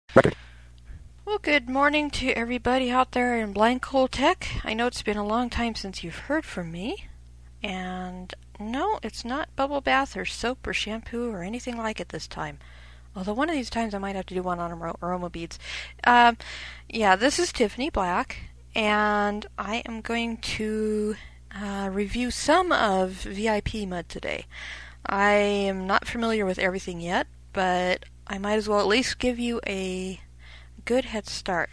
Record. Well, good morning to everybody out there in Blank Hole Tech. I know it's been a long time since you've heard from me. And no, it's not bubble bath or soap or shampoo or anything like it this time. Although one of these times I might have to do one on aroma beads. This is Tiffany Black, and I am going to review some of VIP Mud today. I am not familiar with everything yet, but I might as well at least give you a good head start.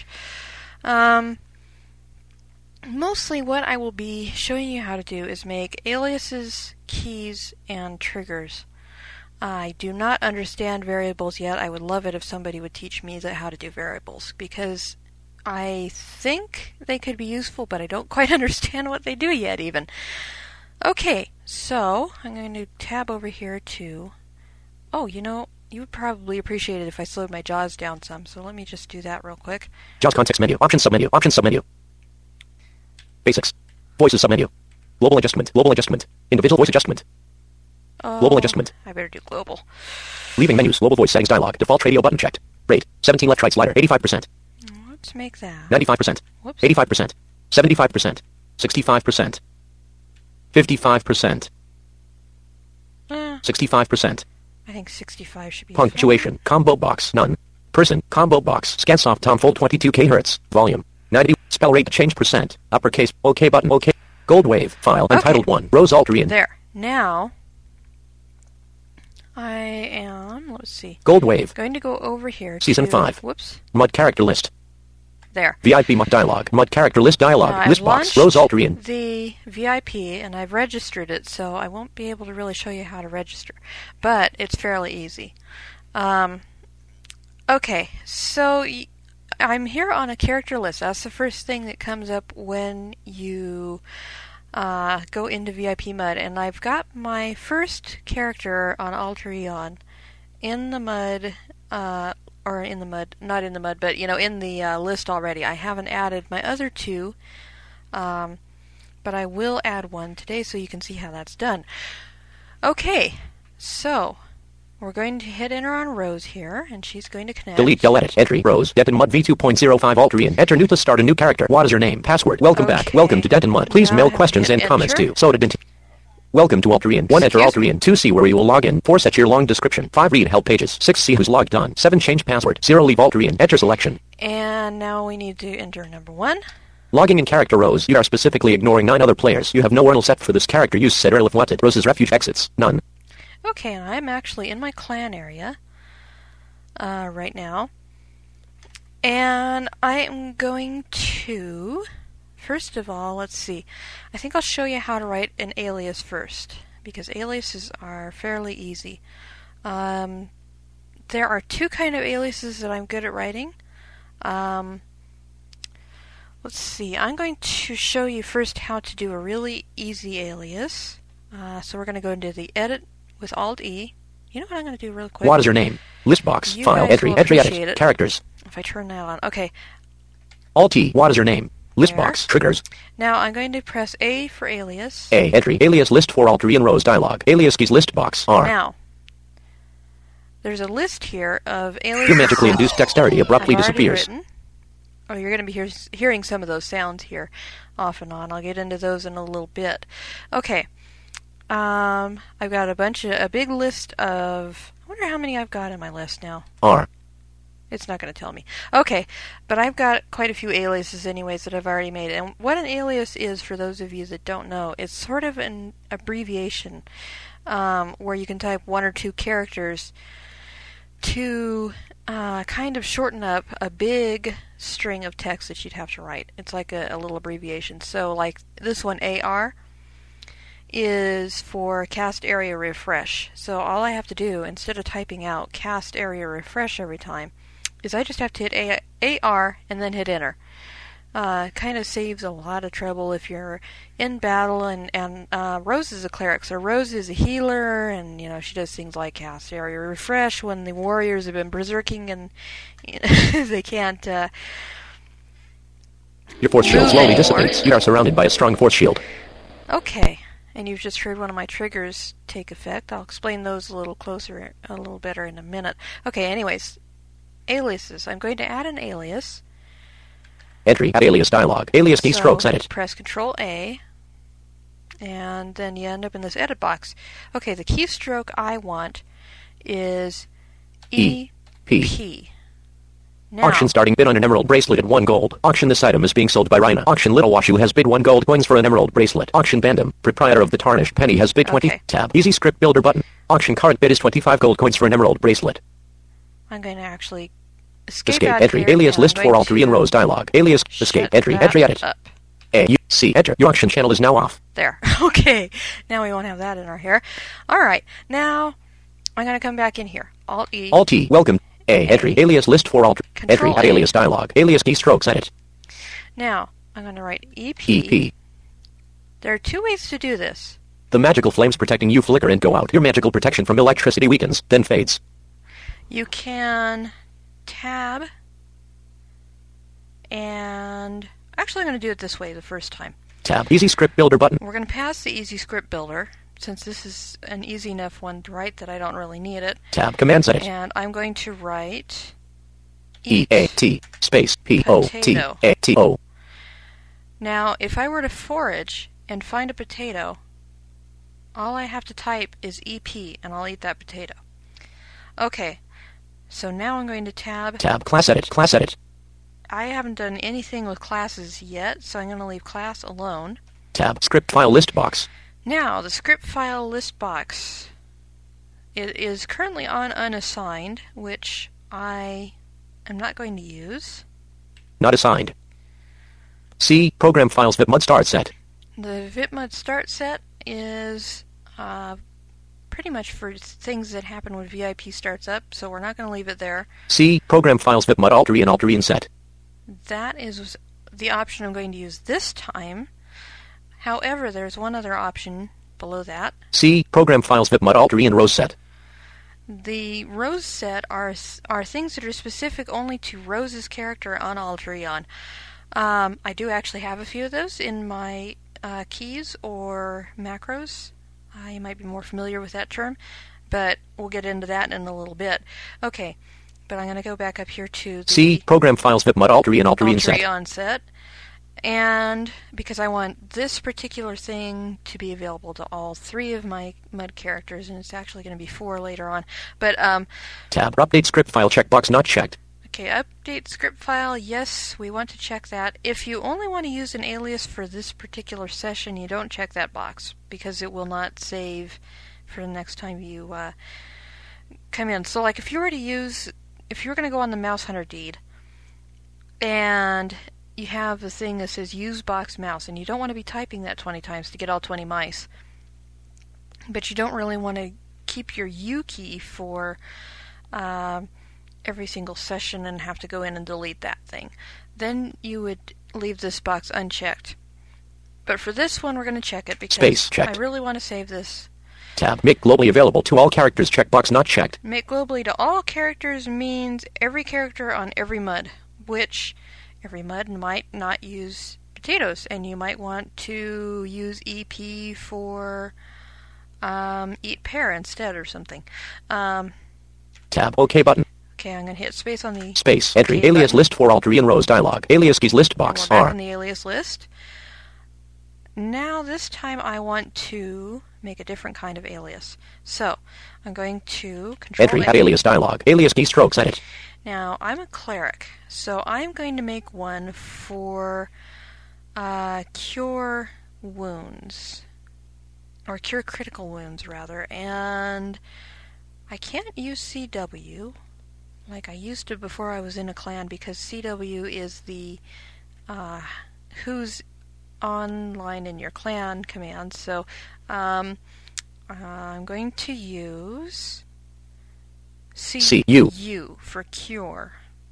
Mostly what I will be showing you how to do is make aliases, keys, and triggers. I do not understand variables yet. I would love it if somebody would teach me how to do variables, because I think they could be useful, but I don't quite understand what they do yet even. Okay, so I'm going to tab over here to... you would probably appreciate it if I slowed my JAWS down some, so let me just do that real quick. JAWS context menu. Options submenu. Options submenu. Basics. Voices submenu. Global adjustment. Global adjustment. Individual voice adjustment. Global adjustment. I better do global. Leaving menus. Global voice settings dialog. Default radio button checked. Rate. 17 left right slider. 85%. Let's make that. 95%. Whoops. 85%. 75%. 65%. 55%. 65%. I think 65 should be Punctuation. fine. Combo box. None. Person. Combo box. Scansoft Tom Fold 22 kHz. Volume. 90. Spell rate change percent. Uppercase. OK button. OK. Gold wave. File. Okay. Entitled 1. Rose Alterian. There. Now, I am, let's see, Gold wave. going to go over here Season to... 5. Whoops. Mud character list. There. VIP Mud dialog. Mud character list dialog. Now, List I've box. launched Rose Alterian. the VIP, and I've registered it, so I won't be able to really show you how to register. But it's fairly easy. Okay, so I'm here on a character list. That's the first thing that comes up when you go into VIP Mud. And I've got my first character on Alterion in the mud, or in the mud, not in the mud, but, in the list already. I haven't added my other two, but I will add one today so you can see how that's done. Okay, so we're going to hit enter on Rose here, and she's going to connect. Delete. Del edit. Entry. Rose. Denton Mud V2.05 Alterian. Enter new to start a new character. What is your name? Password. Welcome back. Okay. Welcome to Denton Mud. Please Now I mail have to questions hit and comments enter. to Soda Denton. Welcome to Alterian. 1. Enter Excuse me. Alterian. 2. See where you will log in. 4. Set your long description. 5. Read help pages. 6. See who's logged on. 7. Change password. 0. Leave Alterian. Enter selection. And now we need to enter number 1. Logging in character Rose. You are specifically ignoring 9 other players. You have no URL set for this character. Use said URL if wanted. Rose's refuge exits. None. Okay, and I'm actually in my clan area right now. And I am going to, first of all, let's see. I think I'll show you how to write an alias first, because aliases are fairly easy. There are 2 kind of aliases that I'm good at writing. Let's see. I'm going to show you first how to do a really easy alias. So we're going to go into the edit with Alt-E. You know what I'm going to do real quick? What is your name? List box. You File. guys Entry. will Entry appreciate edit. it. Characters. If I turn that on. Okay. Alt-E. What is your name? List There. box. Triggers. Now I'm going to press A for alias. A. Entry. Alias list for Alterian Rose dialog. Alias keys list box. R. Now, there's a list here of aliases. Your magically induced dexterity abruptly I've already disappears. written. Oh, you're going to be hearing some of those sounds here off and on. I'll get into those in a little bit. Okay. I've got a big list of... I wonder how many I've got in my list now. R. It's not going to tell me. Okay, but I've got quite a few aliases anyways that I've already made. And what an alias is, for those of you that don't know, it's sort of an abbreviation where you can type 1 or 2 characters to kind of shorten up a big string of text that you'd have to write. It's like a little abbreviation. So like this one, AR, is for cast area refresh. So all I have to do, instead of typing out cast area refresh every time, is I just have to hit AR and then hit enter. Kind of saves a lot of trouble if you're in battle, and Rose is a cleric, so Rose is a healer, and she does things like cast area refresh when the warriors have been berserking and they can't Your force shield move slowly anymore. dissipates. You are surrounded by a strong force shield. Okay, and you've just heard one of my triggers take effect. I'll explain those a little better in a minute. Okay, anyways, aliases. I'm going to add an alias. Entry, add alias dialog. Alias keystrokes, edit. Press Control A, and then you end up in this edit box. Okay, the keystroke I want is EP. Now, auction starting bid on an emerald bracelet at 1 gold. Auction, this item is being sold by Rhina. Auction, Little Washu has bid 1 gold coins for an emerald bracelet. Auction, Bandam, proprietor of the Tarnished Penny, has bid 20. Okay. Tab, easy script builder button. Auction, current bid is 25 gold coins for an emerald bracelet. I'm going to actually escape Escape, out entry, here, alias list I'm for going all 3 in rows dialog. Alias, escape, entry, edit. Up. A-U-C, enter. Your auction channel is now off. There. Okay. Now we won't have that in our hair. Alright. Now, I'm going to come back in here. Alt-E. Alt-E, welcome. Entry, alias list for all. Entry, add alias dialog. Alias keystrokes, edit. Now, I'm going to write EP. EP. There are 2 ways to do this. The magical flames protecting you flicker and go out. Your magical protection from electricity weakens, then fades. You can tab, and actually I'm going to do it this way the first time. Tab, easy script builder button. We're going to pass the easy script builder, since this is an easy enough one to write that I don't really need it. Tab, command edit. And I'm going to write E-A-T, space, P-O-T-A-T-O. Now, if I were to forage and find a potato, all I have to type is EP, and I'll eat that potato. Okay, so now I'm going to tab. Tab, class edit, class edit. I haven't done anything with classes yet, so I'm going to leave class alone. Tab, script file list box. Now, the script file list box, it is currently on unassigned, which I am not going to use. Not assigned. C, program files VipMud start set. The VipMud start set is pretty much for things that happen when VIP starts up, so we're not going to leave it there. C, program files VipMud Alterian and Alterian set. That is the option I'm going to use this time. However, there's one other option below that. C, program files VipMud Alterian rows set. The rows set are things that are specific only to Rose's character on Alterion. I do actually have a few of those in my keys or macros. You might be more familiar with that term, but we'll get into that in a little bit. Okay, but I'm going to go back up here to the C, program files VipMud Alterian set. And because I want this particular thing to be available to all 3 of my MUD characters, and it's actually going to be 4 later on. But tab, update script file checkbox not checked. Okay, update script file, yes, we want to check that. If you only want to use an alias for this particular session, you don't check that box, because it will not save for the next time you come in. So like if you were going to go on the Mouse Hunter deed, and you have the thing that says use box mouse, and you don't want to be typing that 20 times to get all 20 mice, but you don't really want to keep your U key for every single session and have to go in and delete that thing, then you would leave this box unchecked. But for this one, we're going to check it because I really want to save this. Tab, make globally available to all characters checkbox not checked. Make globally to all characters means every character on every MUD, which every MUD might not use potatoes, and you might want to use EP for eat pear instead or something. Tab, OK button. Okay, I'm going to hit space on the space, entry, OK alias button. List for Alterian rows dialog. Alias keys list box, we're back in the alias list. Now this time I want to make a different kind of alias. So, I'm going to Control entry, add alias dialog. Alias keystrokes, edit. Now, I'm a cleric, so I'm going to make one for cure wounds. Or cure critical wounds, rather. And I can't use CW like I used to before I was in a clan, because CW is the who's online in your clan command. So I'm going to use CU for cure.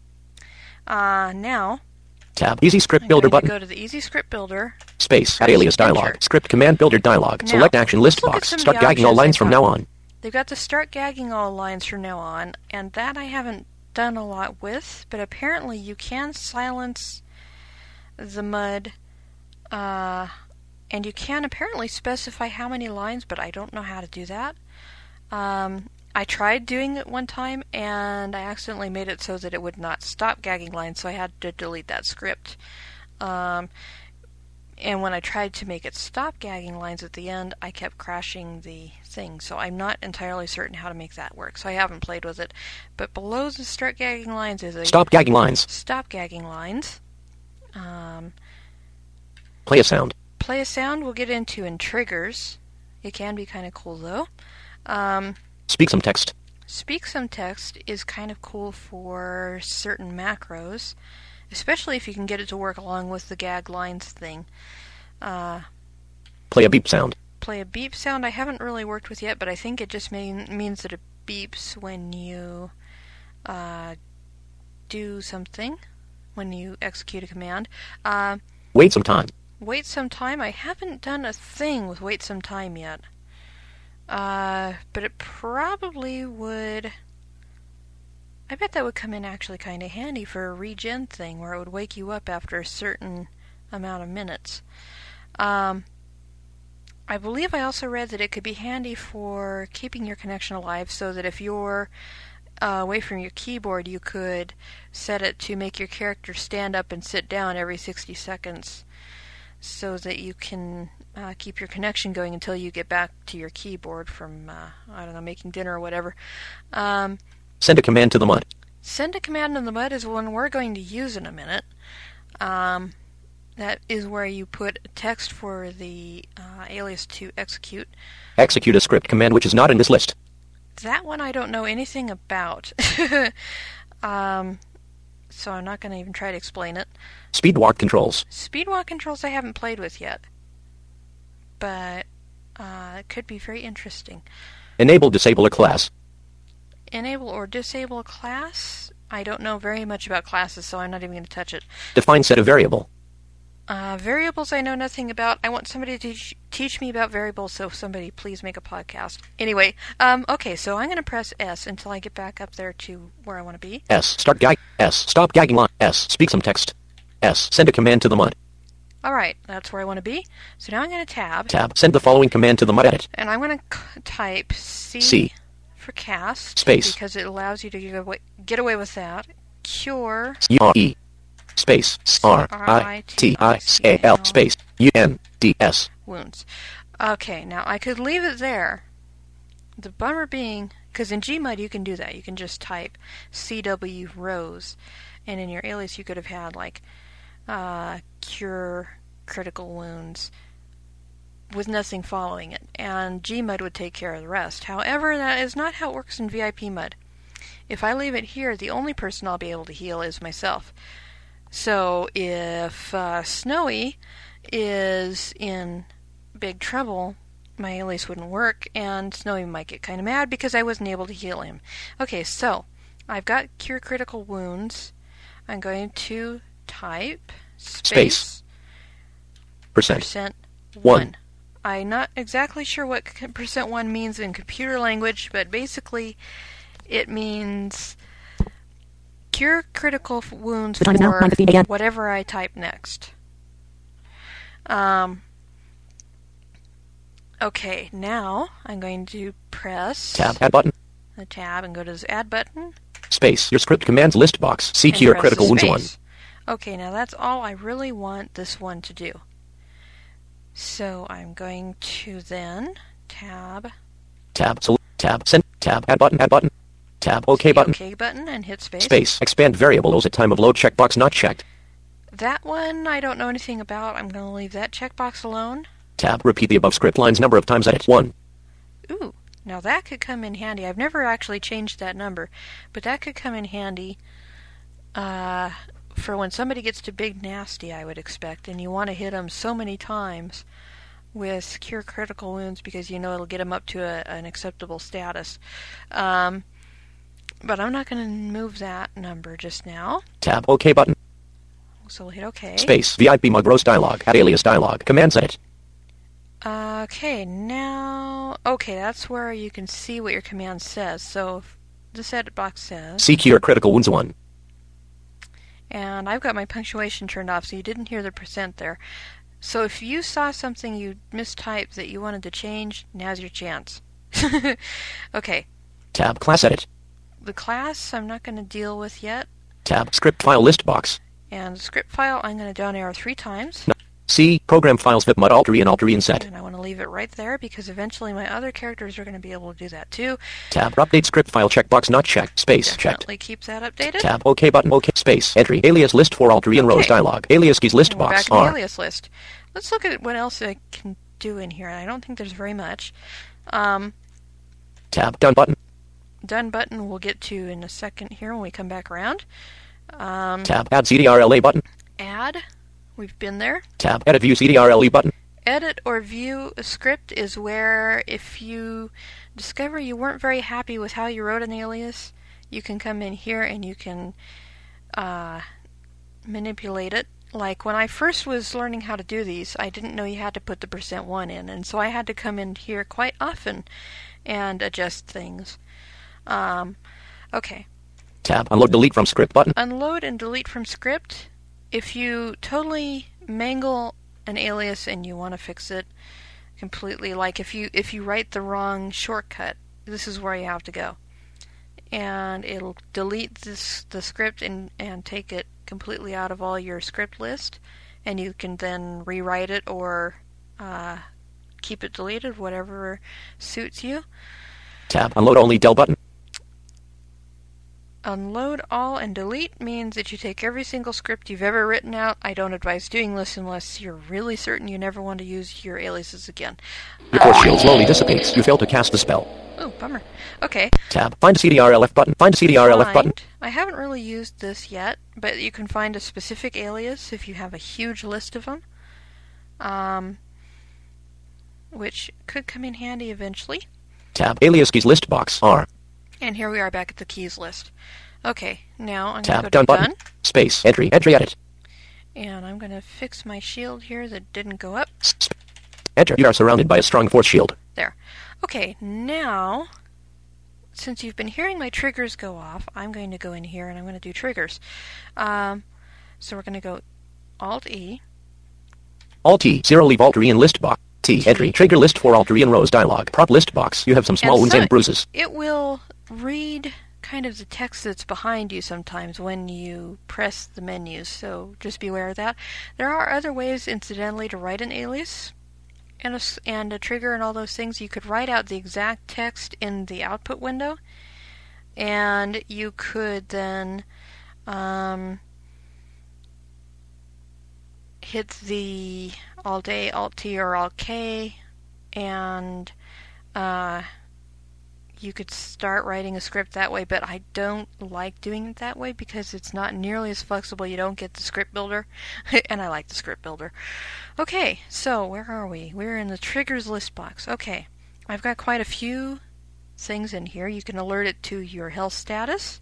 Now, tab, easy script builder button. Go to the easy script builder. Space, add alias dialog. Enter. Script command builder dialog. Now, select action list box. Start gagging all lines from now on. They've got to start gagging all lines from now on, and that I haven't done a lot with, but apparently you can silence the MUD, and you can apparently specify how many lines, but I don't know how to do that. I tried doing it one time, and I accidentally made it so that it would not stop gagging lines, so I had to delete that script. And when I tried to make it stop gagging lines at the end, I kept crashing the thing. So I'm not entirely certain how to make that work. So I haven't played with it. But below the start gagging lines is a stop gagging lines. Stop gagging lines. Play a sound. Play a sound we'll get into in triggers. It can be kind of cool though. Speak some text. Speak some text is kind of cool for certain macros. Especially if you can get it to work along with the gag lines thing. Play a beep sound. Play a beep sound I haven't really worked with yet, but I think it just means that it beeps when you do something, when you execute a command. Wait some time. Wait some time? I haven't done a thing with wait some time yet. But it probably would... I bet that would come in actually kind of handy for a regen thing, where it would wake you up after a certain amount of minutes. I believe I also read that it could be handy for keeping your connection alive, so that if you're away from your keyboard, you could set it to make your character stand up and sit down every 60 seconds, so that you can keep your connection going until you get back to your keyboard from, making dinner or whatever. Send a command to the mud. Send a command in the mud is one we're going to use in a minute. That is where you put text for the alias to execute. Execute a script command which is not in this list. That one I don't know anything about. So I'm not going to even try to explain it. Speed walk controls. Speed walk controls I haven't played with yet. But it could be very interesting. Enable disable a class. Enable or disable a class? I don't know very much about classes, so I'm not even going to touch it. Define set a variable. Variables I know nothing about. I want somebody to teach me about variables, so somebody please make a podcast. Anyway, okay, so I'm going to press S until I get back up there to where I want to be. S. Start gag. S. Stop gagging line. S. Speak some text. S. Send a command to the mud. Alright, that's where I want to be. So now I'm going to tab. Tab. Send the following command to the mud edit. And I'm going to type C for cast. Space. Because it allows you to get away with that. Cure. U-R-E. Space. R-I-T-I-C-A-L. Space. U-N-D-S. Wounds. Okay, now I could leave it there. The bummer being, because in Gmud you can do that. You can just type CW rows. And in your alias you could have had like cure critical wounds with nothing following it, and Gmud would take care of the rest. However, that is not how it works in VIP mud. If I leave it here, the only person I'll be able to heal is myself. So if Snowy is in big trouble, my alias wouldn't work, and Snowy might get kind of mad because I wasn't able to heal him. Okay, so I've got cure critical wounds. I'm going to type space %1. I'm not exactly sure what %1 means in computer language, but basically it means cure critical wounds for whatever I type next. Okay, now I'm going to press tab, add button. The tab and go to this add button. Space, your script commands list box. See cure critical wounds 1. Okay, now that's all I really want this one to do. So I'm going to then tab, send, tab, add button, tab, OK button. OK button and hit space. Space, expand variables at time of load checkbox not checked. That one I don't know anything about. I'm going to leave that checkbox alone. Tab, repeat the above script lines number of times edit 1. Ooh, now that could come in handy. I've never actually changed that number, but that could come in handy for when somebody gets to big nasty, I would expect, and you want to hit them so many times with cure critical wounds because you know it'll get them up to an acceptable status. But I'm not going to move that number just now. Tab, OK button. So we'll hit OK. Space, VIP mug roast dialog, add alias dialog, commands edit. Okay, now... Okay, that's where you can see what your command says. So this edit box says... See cure critical wounds 1. And I've got my punctuation turned off, so you didn't hear the % there. So if you saw something you mistyped that you wanted to change, now's your chance. Okay, Tab. Class edit. The class I'm not going to deal with yet. Tab. Script file list box. And the script file I'm going to down arrow 3 times. No. C. Program files VipMud Alterian set. And I want to leave it right there because eventually my other characters are going to be able to do that too. Tab. Update script file checkbox not checked. Space Definitely checked. keep that updated. Tab. OK button. OK. Space. Entry. Alias list for Alterian rows dialog. Alias keys list box. Back to the alias list. Let's look at what else I can do in here. I don't think there's very much. Tab. Done button. Done button we'll get to in a second here when we come back around. Tab. Add CDRLA button. Add. We've been there. Tab. Edit view CDRLE button. Edit or view a script is where if you discover you weren't very happy with how you wrote an alias, you can come in here and you can manipulate it. Like when I first was learning how to do these, I didn't know you had to put the %1 in, and so I had to come in here quite often and adjust things. Okay. Tab. Unload delete from script button. Unload and delete from script. If you totally mangle an alias and you want to fix it completely, like if you write the wrong shortcut, this is where you have to go. And it'll delete the script and take it completely out of all your script list, and you can then rewrite it or keep it deleted, whatever suits you. Tab. Unload only del button. Unload all and delete means that you take every single script you've ever written out. I don't advise doing this unless you're really certain you never want to use your aliases again. Your force shield slowly dissipates. You fail to cast the spell. Oh, bummer. Okay. Tab. Find a CDRLF button. Find a CDRLF button. I haven't really used this yet, but you can find a specific alias if you have a huge list of them, which could come in handy eventually. Tab. Alias keys list box. R. And here we are back at the keys list. Okay, now I'm Tab. going to go Done to button. Done. Space. Entry. Entry edit. And I'm going to fix my shield here that didn't go up. Enter. You are surrounded by a strong force shield. There. Okay, now, since you've been hearing my triggers go off, I'm going to go in here and I'm going to do triggers. So we're going to go Alt-E. Alt-T. Zero leave Alterian list box. T. Entry. Trigger list for Alterian rows dialog. Prop list box. You have some small wounds and bruises. It will read kind of the text that's behind you sometimes when you press the menus, so just be aware of that. There are other ways, incidentally, to write an alias and a trigger and all those things. You could write out the exact text in the output window, and you could then hit the Alt-A, Alt-T, or Alt-K, and you could start writing a script that way, but I don't like doing it that way because it's not nearly as flexible. You don't get the script builder, and I like the script builder. Okay, so where are we? We're in the triggers list box. Okay, I've got quite a few things in here. You can alert it to your health status.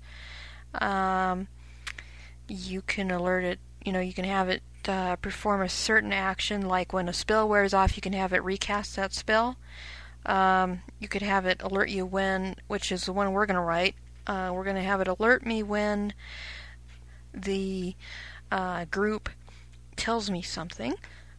You can alert it, you can have it perform a certain action, like when a spell wears off, you can have it recast that spell. You could have it alert you when, which is the one we're going to write, we're going to have it alert me when the group tells me something.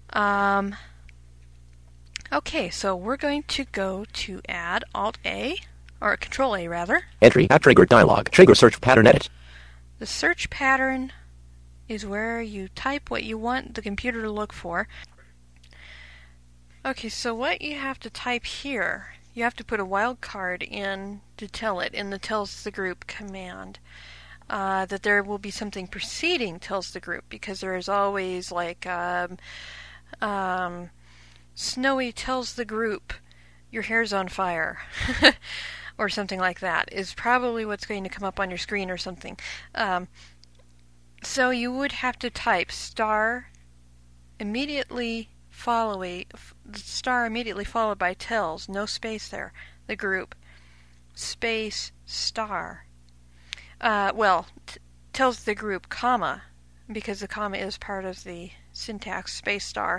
Okay, so we're going to go to add Alt-A, or Control-A rather. Entry. At trigger dialog. Trigger search pattern edit. The search pattern is where you type what you want the computer to look for. Okay, so what you have to type here, you have to put a wildcard in to tell it in the tells the group command. That there will be something preceding tells the group, because there is always like Snowy tells the group your hair's on fire or something like that is probably what's going to come up on your screen or something. So you would have to type star immediately followed by tells, no space there, the group, space star. Tells the group, comma, because the comma is part of the syntax, space star.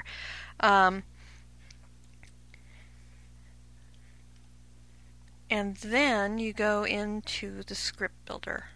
And then you go into the script builder.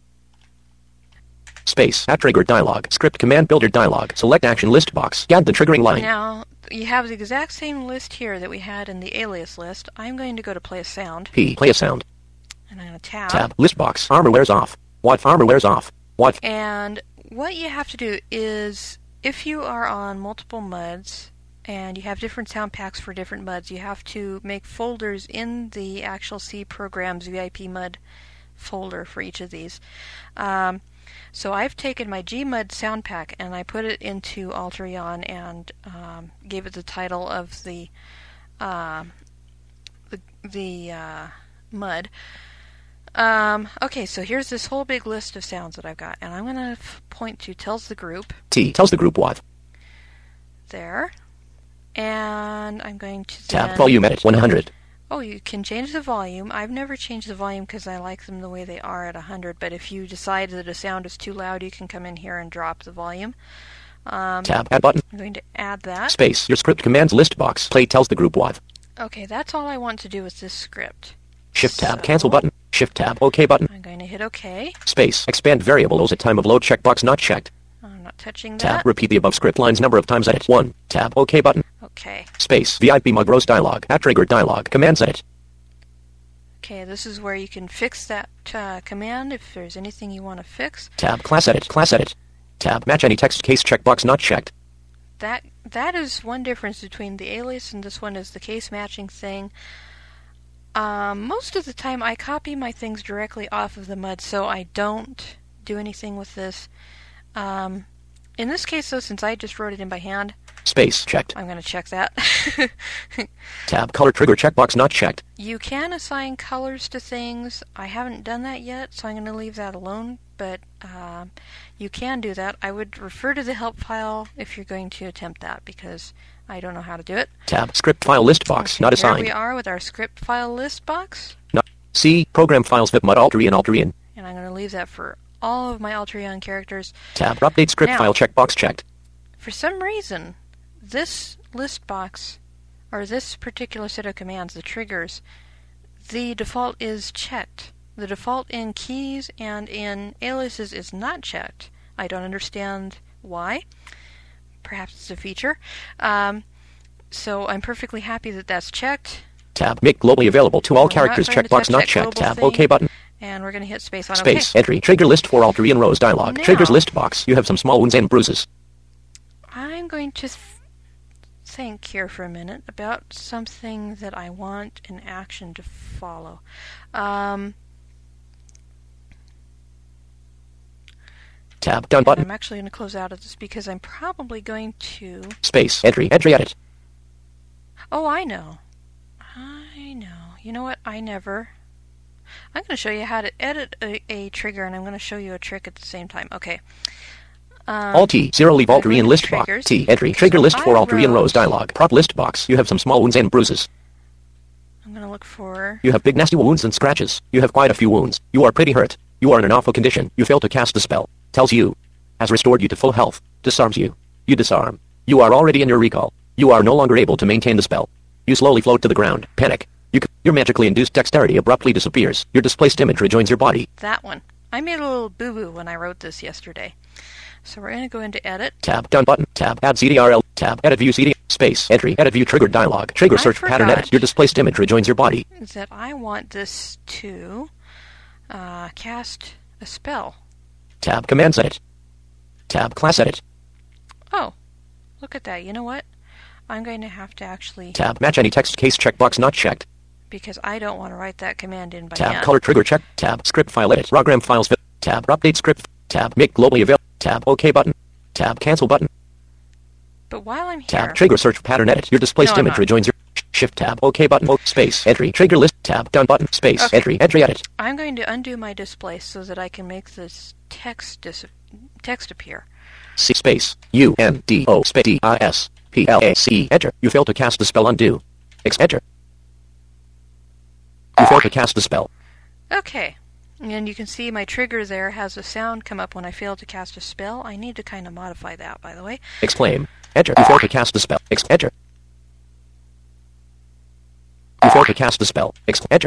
Space. At trigger dialog. Script command builder dialog. Select action list box. Add the triggering line. Now, you have the exact same list here that we had in the alias list. I'm going to go to play a sound. P. Play a sound. And I'm going to tab. Tab. List box. Armor wears off. What? Armor wears off. What? And what you have to do is, if you are on multiple MUDs, and you have different sound packs for different MUDs, you have to make folders in the actual C Programs VIP MUD folder for each of these. So I've taken my Gmud sound pack and I put it into Alterion and gave it the title of the MUD. Okay, so here's this whole big list of sounds that I've got, and I'm going to point to tells the group. T tells the group what? There. And I'm going to tab volume edit 100. Oh, you can change the volume. I've never changed the volume because I like them the way they are at 100, but if you decide that a sound is too loud, you can come in here and drop the volume. Tab add button. I'm going to add that. Space. Your script commands list box. Play tells the group what? Okay, that's all I want to do with this script. Shift tab cancel button. Shift tab OK button. I'm going to hit OK. Space. Expand variables at time of load checkbox not checked. I'm not touching that. Tab. Repeat the above script lines number of times. Edit 1. Tab OK button. Okay. Space. VIP mug roast dialog. At triggered dialog. Commands edit. Okay, this is where you can fix that command if there's anything you want to fix. Tab class edit. Class edit. Tab match any text case checkbox not checked. That is one difference between the alias and this one is the case matching thing. Most of the time I copy my things directly off of the MUD, so I don't do anything with this. In this case, though, since I just wrote it in by hand, space checked. I'm going to check that. Tab color trigger checkbox not checked. You can assign colors to things. I haven't done that yet, so I'm going to leave that alone, but you can do that. I would refer to the help file if you're going to attempt that, because I don't know how to do it. Tab script file list box not assigned. Here we are with our script file list box. Not C program files VIP mud Alterion. And I'm going to leave that for all of my Alterion characters. Tab update script now, file checkbox checked. For some reason, this list box, or this particular set of commands, the triggers, the default is checked. The default in keys and in aliases is not checked. I don't understand why. Perhaps it's a feature. So I'm perfectly happy that that's checked. Tab make globally available to all characters checkbox not checked. Tab OK button. And we're going to hit space on space OK. Entry trigger list for Alterion rows dialog. Now, Triggers list box. You have some small wounds and bruises. I'm going to think here for a minute about something that I want an action to follow. Tab done button. I'm actually going to close out of this because I'm probably going to... Space. Entry edit. Oh, I know. You know what? I'm going to show you how to edit a trigger, and I'm going to show you a trick at the same time. Okay. Alt T 0 leave Alterion list box. T entry trigger list for Alterion rows dialog. Prop list box. You have some small wounds and bruises. I'm going to look for... You have big nasty wounds and scratches. You have quite a few wounds. You are pretty hurt. You are in an awful condition. You fail to cast the spell. Tells you. Has restored you to full health. Disarms you. You disarm. You are already in your recall. You are no longer able to maintain the spell. You slowly float to the ground. Panic. Your magically induced dexterity abruptly disappears. Your displaced image rejoins your body. That one. I made a little boo-boo when I wrote this yesterday. So we're going to go into edit. Tab done button. Tab add CDRL. Tab edit view CD. Space entry edit view triggered dialog. Trigger search pattern edit. Your displaced image rejoins your body. Is that I want this to cast a spell. Tab commands edit. Tab class edit. Oh, look at that. You know what? I'm going to have to actually... Tab match any text case checkbox not checked. Because I don't want to write that command in by tab hand. Color trigger check. Tab script file edit. Program files fit. Tab update script. Tab make globally available. Tab OK button. Tab cancel button. But while I'm here... Tab trigger search pattern edit. Your displaced image rejoins your... Shift tab OK button. Space entry trigger list. Tab done button. Space entry edit. I'm going to undo my displace so that I can make this text appear. C space UNDO space DISPLAC. Enter. You fail to cast the spell. Undo. Enter. You fail to cast the spell. Okay. And you can see my trigger there has a sound come up when I fail to cast a spell. I need to kind of modify that, by the way. Exclaim. Enter. You fail to cast the spell. Enter. You fail to cast the spell. Enter.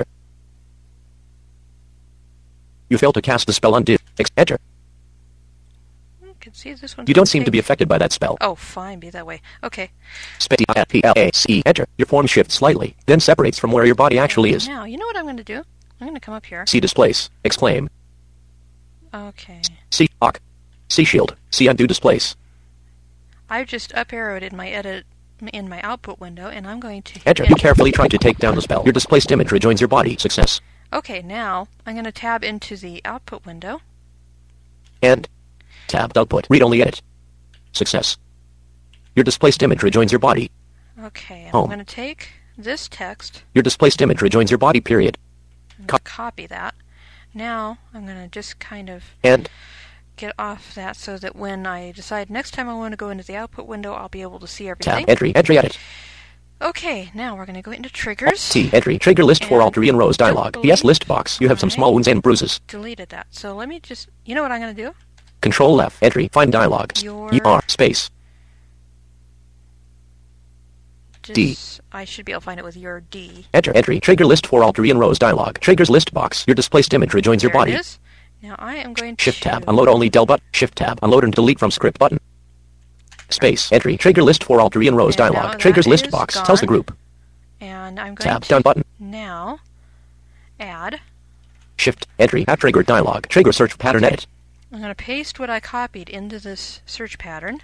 You fail to cast the spell. Undo. Enter. You can see this one. You don't seem to be affected by that spell. Oh, fine. Be that way. Okay. Space PLAC. Enter. Your form shifts slightly, then separates from where your body actually is. Now, you know what I'm going to do? I'm going to come up here. C displace. Exclaim. Okay. C lock. C shield. C undo displace. I've just up arrowed in my edit in my output window, and I'm going to Enter. You carefully try to take down the spell. Your displaced image rejoins your body. Success. Okay, now I'm going to tab into the output window. And tab output. Read only edit. Success. Your displaced image rejoins your body. Okay, and Home. I'm going to take this text. Your displaced image rejoins your body. Period. I'm going to copy that. Now I'm going to just kind of And get off that so that when I decide next time I want to go into the output window, I'll be able to see everything. tab entry. Entry edit. Okay, now we're going to go into triggers. T entry. Trigger list for all And 3 in rows dialog. don't Yes believe list box. You have some small wounds and bruises. Deleted that. So let me just, you know what I'm going to do? Control F. Entry. Find dialog. Your- ER space. D. I should be able to find it with your D. Enter. Entry. Trigger list for all 3 in rows dialog. Triggers list box. Your displaced image rejoins your There body. it is. Now I am going Shift to... tab. Unload only del button. Shift tab. Unload and delete from script button. Space. Entry. Trigger list for all 3 in rows And now dialog. that Triggers list is box. Tells the gone. group. And I'm going Tab. to Done button. now add. Shift. Entry. Add trigger dialog. Trigger search pattern Okay. edit. I'm going to paste what I copied into this search pattern.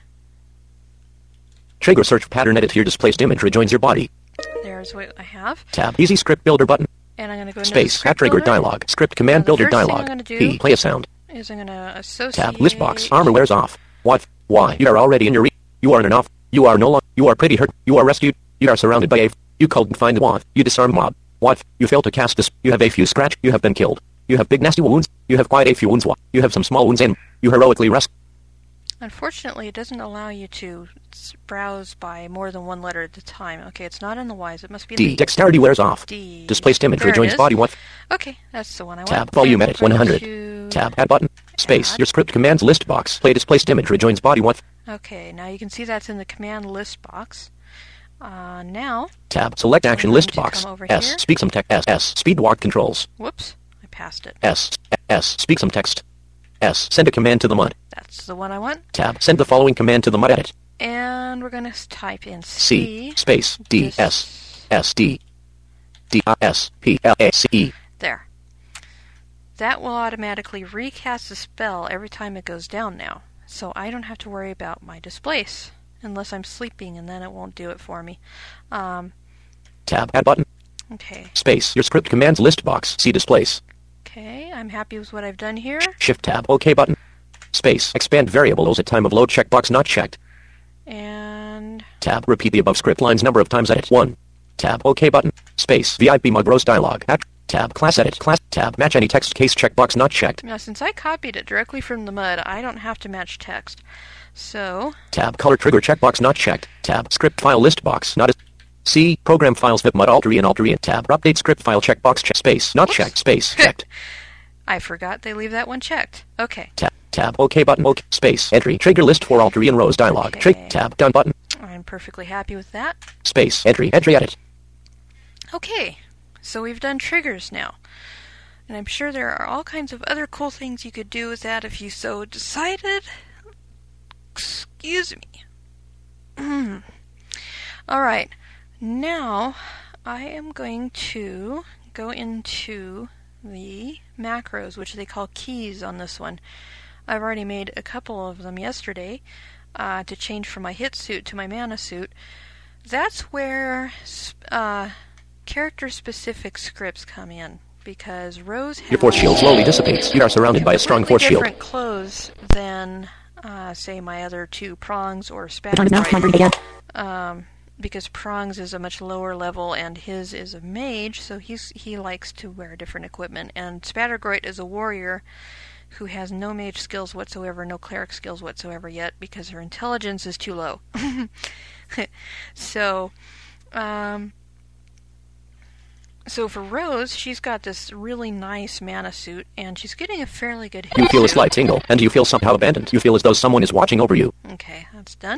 Trigger search pattern edit. Your displaced image rejoins your body. There's what I have. Tab. Easy script builder button. And I'm going to go into the Space. Add script trigger builder. dialog. Script command the builder first thing I'm dialog. gonna do- P. Play a sound. Is I'm going to associate... Tab. List box. Armor wears off. What? Why? You are already in your You are an off. You are no longer. You are pretty hurt. You are rescued. You are surrounded by a. You couldn't find the what. You disarm mob. What? You fail to cast this. You have a few scratch. You have been killed. You have big nasty wounds. You have quite a few wounds. What? You have some small wounds and you heroically rescue. Unfortunately, it doesn't allow you to browse by more than one letter at a time. Okay, it's not in the Y's. It must be in D. the Dexterity wears off. D. Displaced image There it rejoins is. body. What? Okay, that's the one I want. Tab. Volume And edit. we're going 100. to- Tab. Add button. Space. Add. Your script commands list box. Play displaced image rejoins body. What? Okay, now you can see that's in the command list box. Now, Tab. Select action going list to box. come over S. here. Speak some text. S. Speed walk controls. whoops, I passed it. S. Speak some text. S. Send a command to the mud. That's the one I want. Tab. Send the following command to the mud edit. And we're going to type in C. C. Space. D. Dis- S. S. D. D. S. P. L. A. C. E. There. That will automatically recast the spell every time it goes down now. So I don't have to worry about my displace. Unless I'm sleeping, and then it won't do it for me. Tab. Add button. Okay. Space. Your script commands list box. See displace. Okay, I'm happy with what I've done here. Shift tab. OK button. Space. Expand variables at time of load checkbox not checked. And Tab. Repeat the above script lines number of times. Edit 1. Tab. OK button. Space. VIP mug roast dialog. Tab. Class edit. Class. Tab. Match any text case checkbox not checked. now, since I copied it directly from the mud, I don't have to match text. So, Tab. Color trigger checkbox not checked. Tab. Script file list box not. C. Program files VIP mud Alt-3 and Alt-3 and Tab. Update script file checkbox check. Space. Not Whoops. checked. Space. Checked. I forgot they leave that one checked. Okay, Tab. OK button. OK. Space. Entry. Trigger list for Alt-3 and rows dialog. Okay. Tab. Done button. I'm perfectly happy with that. Space. Entry. Entry edit. Okay, so we've done triggers now. And I'm sure there are all kinds of other cool things you could do with that if you so decided. Excuse me. Alright, now I am going to go into the macros, which they call keys on this one. I've already made a couple of them yesterday to change from my hit suit to my mana suit. That's where character-specific scripts come in, because Rose has Your force shield slowly dissipates. You are surrounded by a strong force shield. different clothes than, say, my other two Prongs or Spatter because Prongs is a much lower level and his is a mage, so he likes to wear different equipment. And Spattergroit is a warrior who has no mage skills whatsoever, no cleric skills whatsoever yet, because her intelligence is too low. So for Rose, she's got this really nice mana suit, and she's getting a fairly good hit You feel a suit. slight tingle, and you feel somehow abandoned. You feel as though someone is watching over you. Okay, that's done.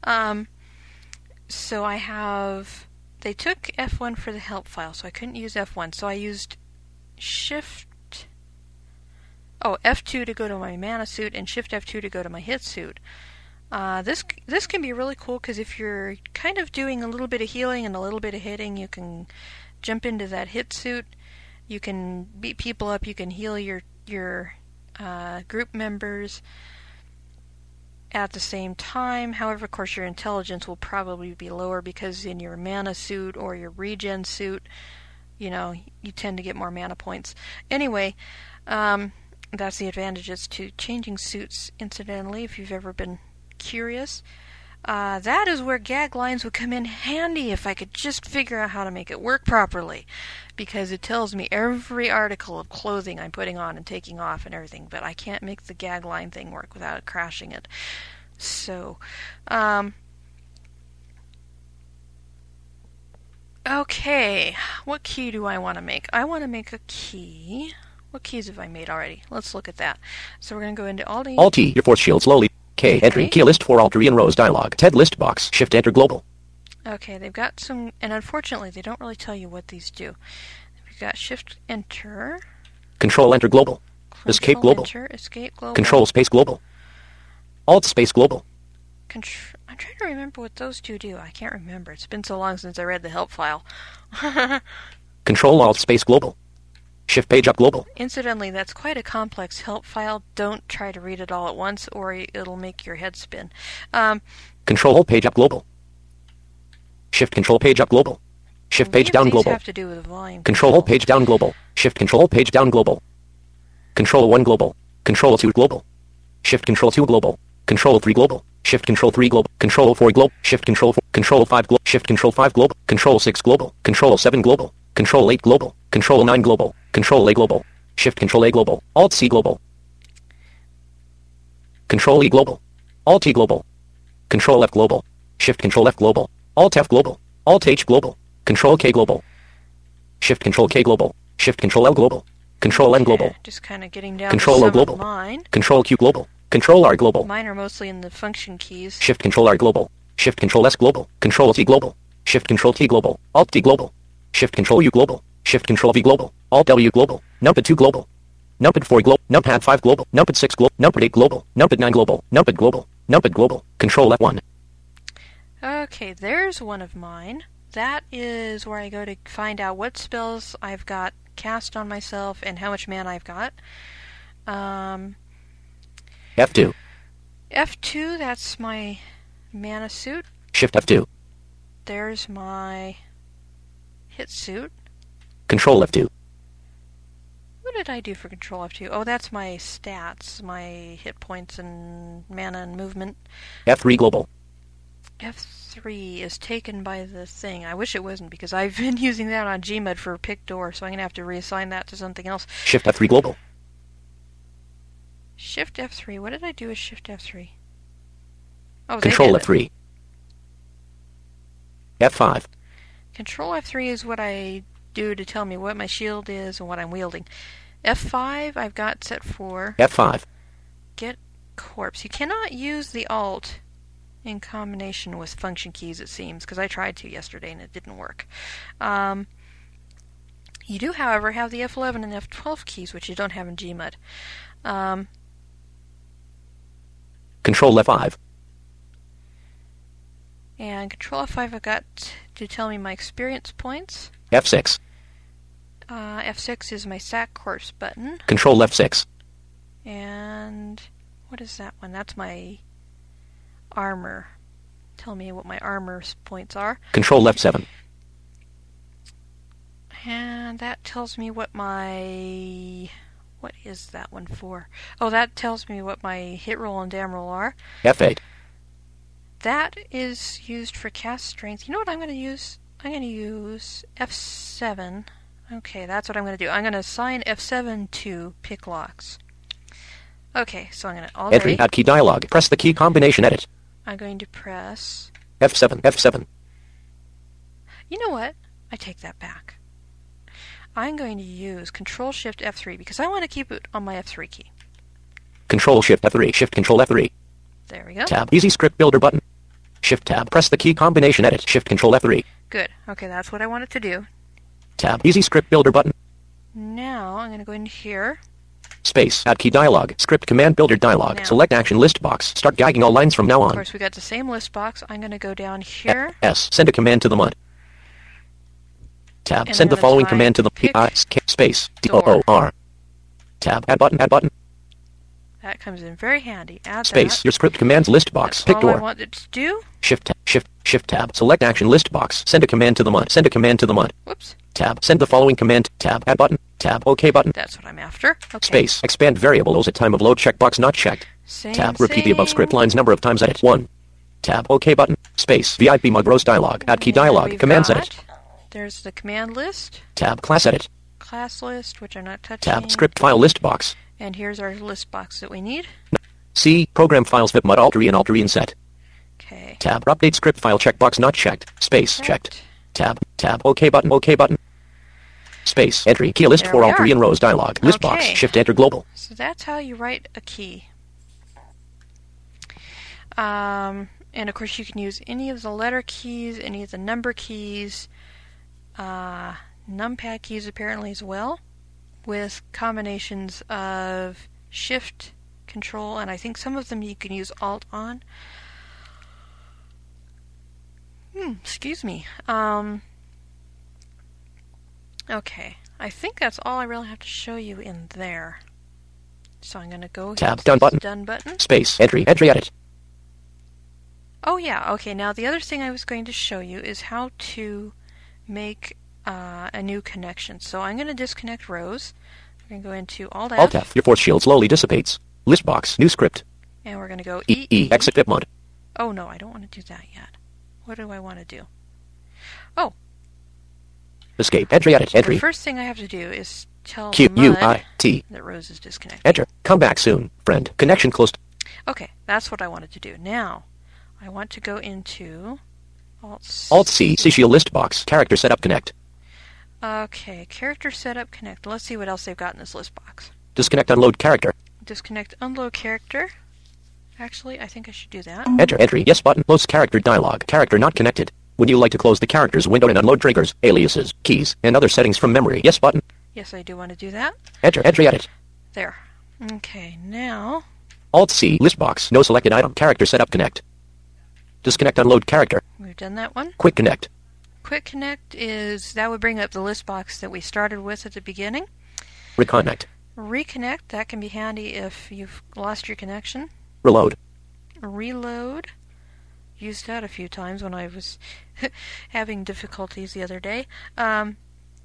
So I have... They took F1 for the help file, so I couldn't use F1, so I used Shift... Oh, F2 to go to my mana suit, and Shift F2 to go to my hit suit. This can be really cool, because if you're kind of doing a little bit of healing and a little bit of hitting, you can jump into that hit suit You can beat people up. You can heal your group members at the same time. However, of course, your intelligence will probably be lower because in your mana suit or your regen suit, you tend to get more mana points. Anyway, that's the advantages to changing suits, incidentally, if you've ever been curious. That is where gag lines would come in handy if I could just figure out how to make it work properly, because it tells me every article of clothing I'm putting on and taking off and everything, but I can't make the gag line thing work without crashing it. So, okay, what key do I want to make? I want to make a key. What keys have I made already? Let's look at that. So we're going to go into Alt-E. Alt-E, your force shield slowly. K, entering key list for Alt-E and Rose dialog. TED list box, Shift enter global. Okay, they've got some, and unfortunately they don't really tell you what these do. We've got Shift enter. Control enter global. Escape global. Enter, escape global. Control space global. Alt space global. I'm trying to remember what those two do. I can't remember. It's been so long since I read the help file. Control Alt space global. Shift page up global. Incidentally, that's quite a complex help file. Don't try to read it all at once or it'll make your head spin. Control Alt page up global. Shift control page up global. Shift page down global. Have to do with the volume control Alt page down global. Shift control page down global. Control 1 global. Control 2 global. Shift control 2 global. Control 3 global. Shift control 3 global. Control 4 global. Shift control 4. Control 5 global. Shift control 5 global. Control 6 global. Control 7 global. Control 8 global. Control 9 global. Control A global. Shift control A global. Alt C global. Control E global. Alt E global. Control F global. Shift control F global. Alt F global. Alt H global. Control K global. Shift control K global. Shift control L global. Control N global. Just kind of getting down control to O some global. of mine. Control Q global. Control R global. Mine are mostly in the function keys. Shift control R global. Shift control S global. Control T global. Shift control T global. Alt T global. Shift control U global. Shift control V global. Alt W global. Numpad 2 global. Numpad 4 global. Numpad 5 global. Numpad 6 global. Numpad 8 global. Numpad 9 global. Numpad global. Numpad global. Control F1. Okay, there's one of mine. That is where I go to find out what spells I've got cast on myself and how much mana I've got. F2. F2, that's my mana suit. Shift F2. There's my hit suit. Control F2. What did I do for Control F2? Oh, that's my stats, my hit points and mana and movement. F3 global. F3 is taken by the thing. I wish it wasn't because I've been using that on Gmod for pick door, so I'm going to have to reassign that to something else. Shift F3 global. Shift F3. What did I do with Shift F3? Oh, Control F3. F5. Control F3 is what I do to tell me what my shield is and what I'm wielding. F5 I've got set for F5. Get Corpse. You cannot use the Alt in combination with function keys, it seems, because I tried to yesterday and it didn't work. You do, however, have the F11 and F12 keys, which you don't have in Gmod. Control F5. And Control F5 I've got to tell me my experience points. F6. F6 is my sack corpse button. Control F6. And what is that one? That's my armor. Tell me what my armor points are. Control F7. And that tells me what my... What is that one for? Oh, that tells me what my hit roll and dam roll are. F8. That is used for cast strength. You know what I'm going to use? I'm going to use F7. Okay, that's what I'm going to do. I'm going to assign F7 to pick locks. Okay, so I'm going to Alt-A. Entry add key dialog. Press the key combination edit. I'm going to press F7. F7. You know what? I take that back. I'm going to use Control Shift F3 because I want to keep it on my F3 key. Control Shift F3. Shift Control F3. There we go. Tab. Easy script builder button. Shift tab. Press the key combination edit. Shift Control F3. Good. Okay, that's what I want it to do. Tab. Easy script builder button. Now I'm going to go in here. Space. Add key dialog. Script command builder dialog. Now. Select action list box. Start gagging all lines from now Of on. course, we got the same list box. I'm going to go down here. S. Send a command to the MUD. Tab. And Send the then following time, command to the pick space door. DOOR. Tab. Add button. Add button. That comes in very handy. Add Space. that. Your script commands list box. That's Pick all I door. want it to do. Shift tab. Select action list box. Send a command to the MUD. Send a command to the MUD. Whoops. Tab. Send the following command. Tab. Add button. Tab. OK button. That's what I'm after. Okay. Space. Expand variables at time of load. Checkbox not checked. Same, Tab. Repeat the above same. script lines number of times. Edit. 1. Tab. OK button. Space. VIP MUD Rose dialog. Add key dialog. We've Commands got- edit. There's the command list, Tab. Class edit. class list, which I'm not touching. Tab. Script file list box. And here's our list box that we need. C. Program files VIP MUD Alterian set. Okay. Tab. Update script file checkbox not checked. Space. Checked. Tab. Tab. OK button. OK button. Space. Entry. Key list There for we are. Alterian rows dialog. List box. Okay. Shift enter global. So that's how you write a key. And of course you can use any of the letter keys, any of the number keys, numpad keys apparently as well, with combinations of Shift, Control, and I think some of them you can use Alt on. Excuse me. Okay, I think that's all I really have to show you in there. So I'm going to go Tab. hit Done this button. Done button. Space. Entry. Entry edit. Oh yeah, okay, now the other thing I was going to show you is how to make a new connection. So I'm going to disconnect rows. We're going to go into Alt F, Alt F. Your force shield slowly dissipates. List box. New script. and we're going to go E. Exit VIP MUD. Oh no, I don't want to do that yet. What do I want to do? Oh, Escape. Entry edit. the Entry. first thing I have to do is tell Q. U. MUD I. T. that Rose is disconnected. Enter. Come back soon, friend. Connection closed. Okay, that's what I wanted to do. Now, I want to go into Alt Alt C. C shield list box. Character setup connect. Okay, character setup connect. Let's see what else they've got in this list box. Disconnect unload character. Disconnect unload character. Actually, I think I should do that. Enter. Entry. Yes button. Close character dialog. Character not connected. Would you like to close the characters window and unload triggers, aliases, keys, and other settings from memory? Yes button. Yes, I do want to do that. Enter. Entry edit. There. Okay, now... Alt C. List box. No selected item. Character setup connect. Disconnect unload character. We've done that one. Quick connect. Quick connect is... that would bring up the list box that we started with at the beginning. Reconnect. Reconnect, that can be handy if you've lost your connection. Reload. Reload. Used that a few times when I was having difficulties the other day. That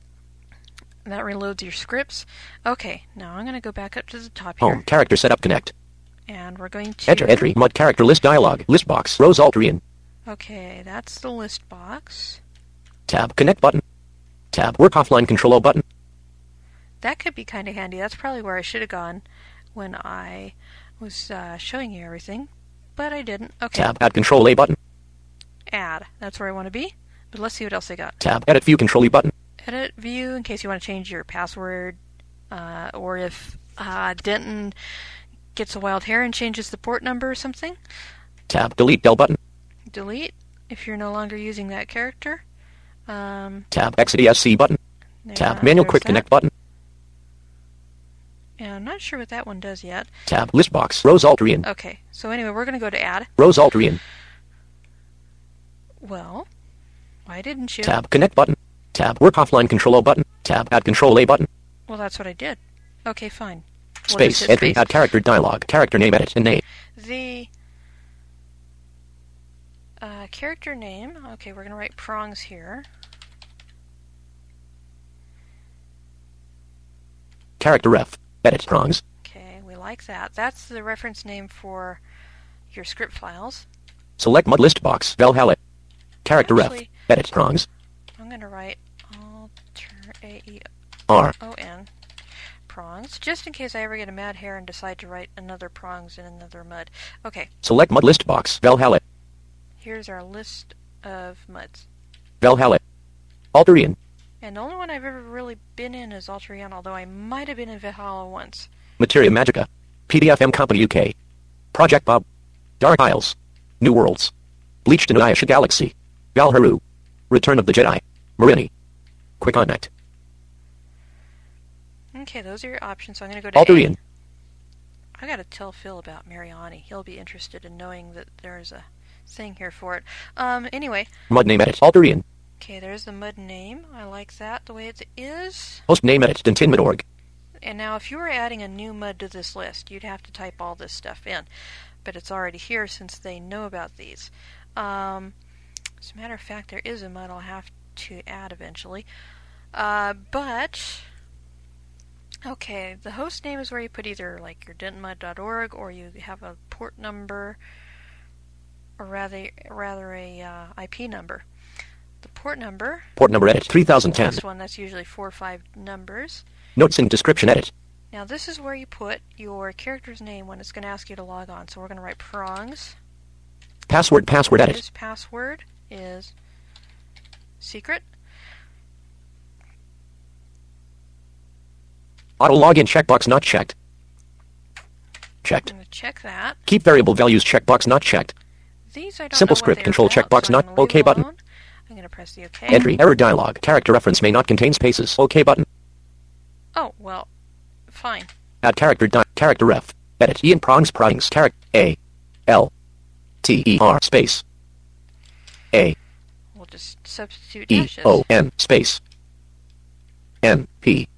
reloads your scripts. Okay, now I'm going to go back up to the top here. Home. Character setup connect. And we're going to... Enter. Entry. MUD character list dialog. List box. Rose Alterian. Okay, that's the list box. Tab. Connect button. Tab. Work offline control O button. That could be kind of handy. That's probably where I should have gone when I was showing you everything. But I didn't. Okay. Tab. Add control A button. Add. That's where I want to be. But let's see what else I got. Tab. Edit view control E button. Edit view in case you want to change your password. Or if Denton gets a wild hair and changes the port number or something. Tab. Delete del button. Delete if you're no longer using that character. Tab. Exit ESC button. Tab. Manual there's quick that. connect button. And I'm not sure what that one does yet. Tab. List box. Rose Alterian. Okay, so anyway, we're going to go to add. Rose Alterian. Well, why didn't you? Tab. Connect button. Tab. Work offline control O button. Tab. Add control A button. Well, that's what I did. Okay, fine. We'll Space. just hit Entry. space. Add character dialog. Character name edit and name. The character name, okay, we're going to write prongs here. Character ref. Edit prongs. Okay, we like that. That's the reference name for your script files. Select MUD list box. Valhalla. Character ref. Actually, Edit prongs. I'm going to write alter R. AEON prongs, just in case I ever get a mad hair and decide to write another prongs in another mud. Okay, Select MUD list box. Valhalla. here's our list of muds. Valhalla. Alterian. And the only one I've ever really been in is Alterian, although I might have been in Valhalla once. Materia Magica. PDFM Company UK. Project Bob. Dark Isles. New Worlds. Bleached in Ayasha Galaxy. Valharu. Return of the Jedi. Marini. Quick Connect. Okay, those are your options, so I'm going to go to Alterian. A. I got to tell Phil about Mariani. He'll be interested in knowing that there's a thing here for it. Anyway, MUD name edit. Alterian. Okay, there's the mud name. I like that the way it is. Host name edit Dintinmid.org. And now if you were adding a new mud to this list, you'd have to type all this stuff in. But it's already here since they know about these. As a matter of fact, there is a mud I'll have to add eventually. Okay, the host name is where you put either like your dintinmud.org or you have a port number, or rather a IP number. The port number edit 3010. This one, that's usually 4 or 5 numbers. Notes and description edit. Now this is where you put your character's name when it's going to ask you to log on. So we're going to write prongs. Password edit. His password is secret. Auto login checkbox not checked. Checked. I'm going to check that. Keep variable values checkbox not checked. These I don't Simple know script what control they're about, checkbox so not I'm gonna leave OK it button. alone. I'm going to press the OK. Entry error dialog. Character reference may not contain spaces. OK button. Oh, well, fine. Add character ref. Edit Ian prongs character A L T E R space A We'll just substitute E dashes. O N space N P.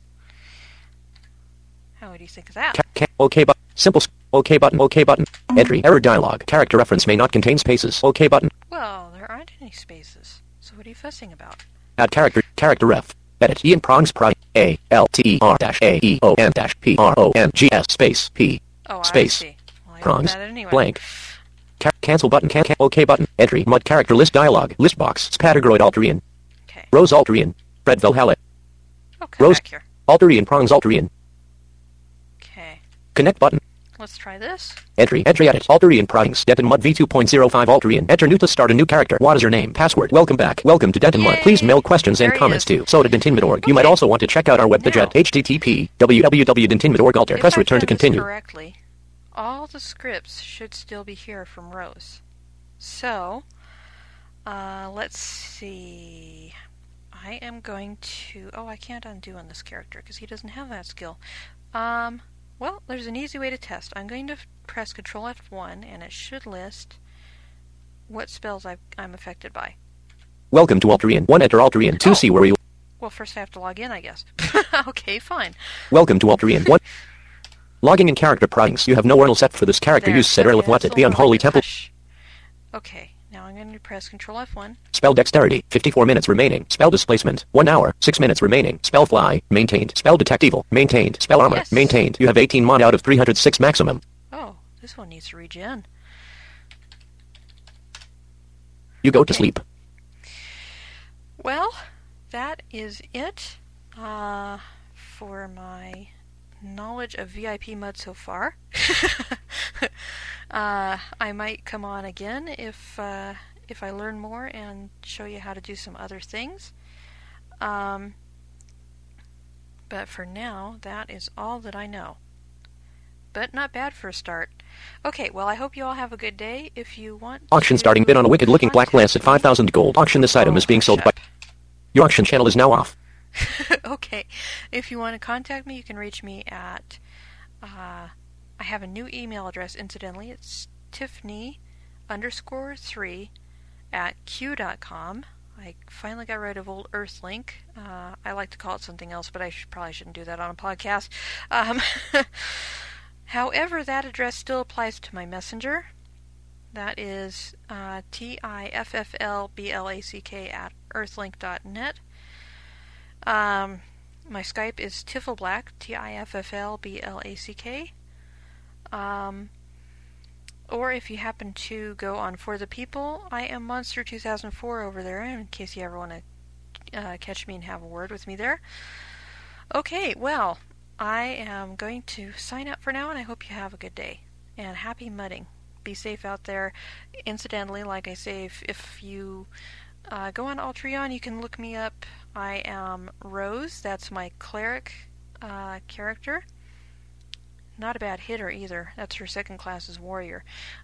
How would you think of that? OK button. Simple OK button. OK button. Entry error dialog. Character reference may not contain spaces. OK button. Well, there aren't any spaces. So what are you fussing about? Add character ref. Edit Ian prongs A L T E R dash A E O N dash P R O N G S space P space I see. Well, I prongs did that anyway. blank. Cancel button. OK button. Entry mud character list dialog. List box. Spatagroid Alterian. Okay. Rose Alterian. Fred Valhalla. Oh, come Rose back here. Alterian prongs Alterian. Okay. Connect button. Let's try this. Entry edit. Alterian prongs. Denton Mud V2.05 Alterian. Enter new to start a new character. What is your name? Password. Welcome back. Welcome to Denton Mud. Yay. Please mail questions and There he comments is. to soda.dintinmid.org. You might Okay. also want to check out our web page at Now. http www.dintinmid.org. Alter. If Press I've return to done this continue. correctly, all the scripts should still be here from Rose. So, let's see. I am going to... Oh, I can't undo on this character because he doesn't have that skill. Well, there's an easy way to test. I'm going to press Control F1 and it should list what spells I'm affected by. Welcome to Alterian. 1. Enter Alterian. 2. Oh. See where you... Well, first I have to log in, I guess. Okay, fine. Welcome to Alterian. 1. Logging in character prongs. You have no URL set for this character. There. Use set Okay, with that's the a little unholy bit temple. hush. Okay, now I'm going to press Control F1. Spell dexterity. 54 minutes remaining. Spell displacement. 1 hour. 6 minutes remaining. Spell fly. Maintained. Spell detect evil. Maintained. Spell armor. Yes. Maintained. You have 18 mod out of 306 maximum. Oh, this one needs to regen. You go to sleep. Well, that is it for my knowledge of VIP mud so far. I might come on again if I learn more and show you how to do some other things. But for now, that is all that I know. But not bad for a start. Okay, well, I hope you all have a good day. If you want Auction to starting bid on a wicked looking black lance at contact me- 5,000 gold. Auction this item is being sold by... hush Your auction channel is now off. up. Okay, if you want to contact me, you can reach me at... I have a new email address, incidentally. It's Tiffany_3@q.com. I finally got rid of old Earthlink. I like to call it something else, but I probably shouldn't do that on a podcast. However, that address still applies to my messenger. That is tifflblack@earthlink.net. My Skype is tiffleblack, tifflblack. Or if you happen to go on For the People, I am Monster 2004 over there, in case you ever want to catch me and have a word with me there. Okay, well, I am going to sign up for now, and I hope you have a good day. And happy mudding. Be safe out there. Incidentally, like I say, if you go on Altreon, you can look me up. I am Rose. That's my cleric character. Not a bad hitter either. That's her second class as warrior.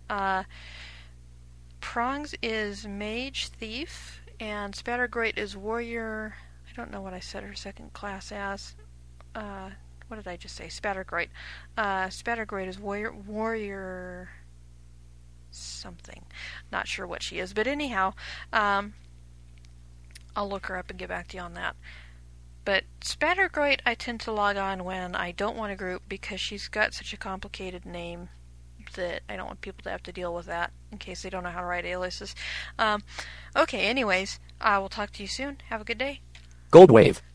Prongs is mage thief, and Spattergroit is warrior. I don't know what I said her second class as. What did I just say? Spattergroit. Spattergroit is warrior something. Not sure what she is, but anyhow, I'll look her up and get back to you on that. But Spattergroit I tend to log on when I don't want a group because she's got such a complicated name that I don't want people to have to deal with that in case they don't know how to write aliases. Okay, anyways, I will talk to you soon. Have a good day. Gold Wave.